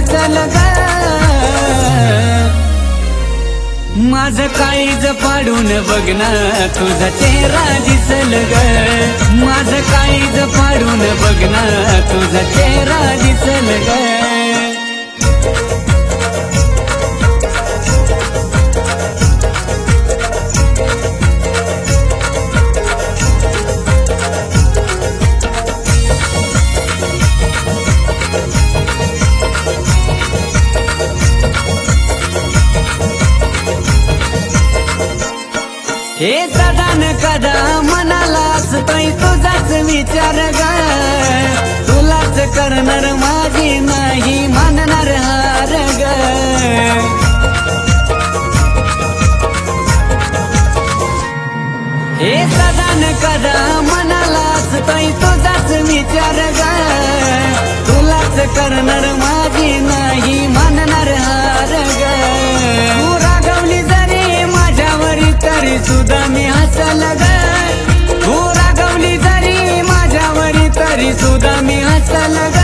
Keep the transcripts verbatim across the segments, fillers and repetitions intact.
बसल ग माझं काळीज पाडून बघ ना तुझा चेहरा दिसल ग माझं काळीज पाडून बघ ना तुझा चेहरा दिसल ग हे सदा न कदा मनाला असतोय तुझाच विचार ग तुलाच करणार माझी नाही मानणार हार ग हे सदा न कदा मनाला असतोय तुझाच विचार ग तुलाच करणार माझी नाही मानणार हार ग तू रागवली जरी माझ्यावरी तरी सुद्धा मी हसल ग तू रागवली जरी माझ्यावरी तरी सुद्धा मी हसल ग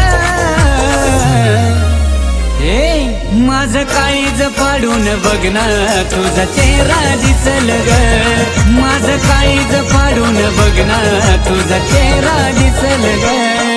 हे माझं काळीज पाडून बघ ना तुझा चेहरा दिसल ग माझं काळीज पाडून बघ ना तुझा चेहरा दिसल ग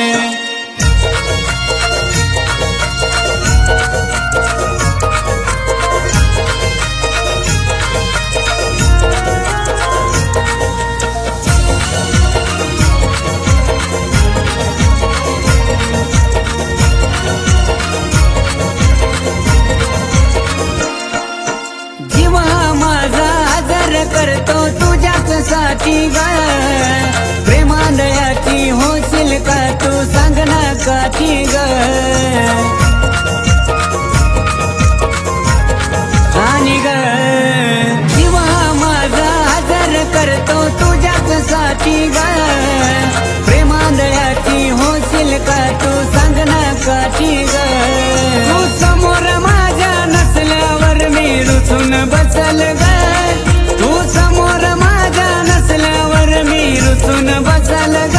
करतो तुझ्याच साठी ग प्रेमादयाची होशील का तू सांग ना काठी ग आणि ग जीवा माझा हजर करतो तुझ्याच साठी ग प्रेमादयाची होशील का तू सांग ना काठी ग तू समोर माझ्या नसल्यावर मी रुसून बसल ग तू समोर माझ्या नसल्यावर मी रुसून बसल ग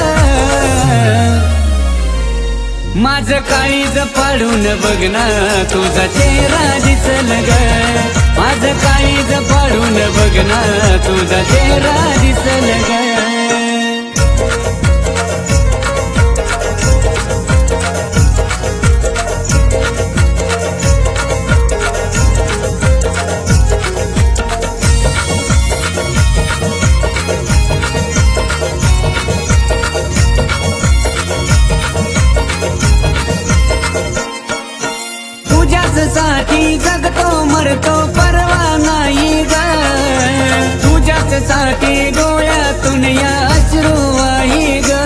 माझं काळीज पाडून बघ ना तुझा चेहरा दिसल ग माझं काळीज पाडून बघ ना तुझा चेहरा दिसल ग साठी जगतो मरतो परवा नाही ग तुझ्याच साठी डोळ्यातून या अश्रू वाही ग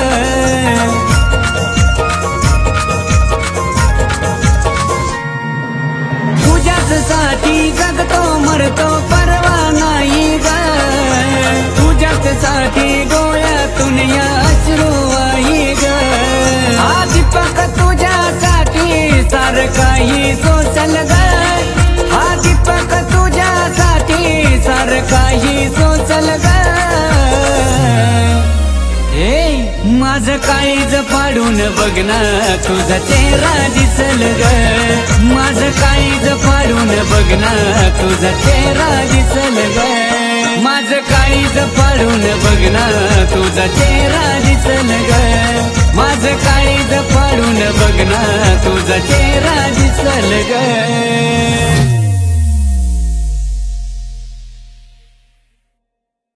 तुझ्याच साठी जगतो मरतो परवा नाही ग तुझ्याच साठी डोळ्यातून या अश्रू वाही ग हा दीपक तुझ्यासाठी सार काही सोसल ग हा दीपक तुझ्यासाठी सार काही सोसल ग हे माझं काळीज पाडून बघ ना तुझा चेहरा दिसल ग माझं काळीज पाडून बघ ना तुझा चेहरा दिसल ग माझं काळीज पाडून बघ ना तुझा चेहरा दिसल ग माझं काळीज पाडून बघ ना तुझा चेहरा दिसल ग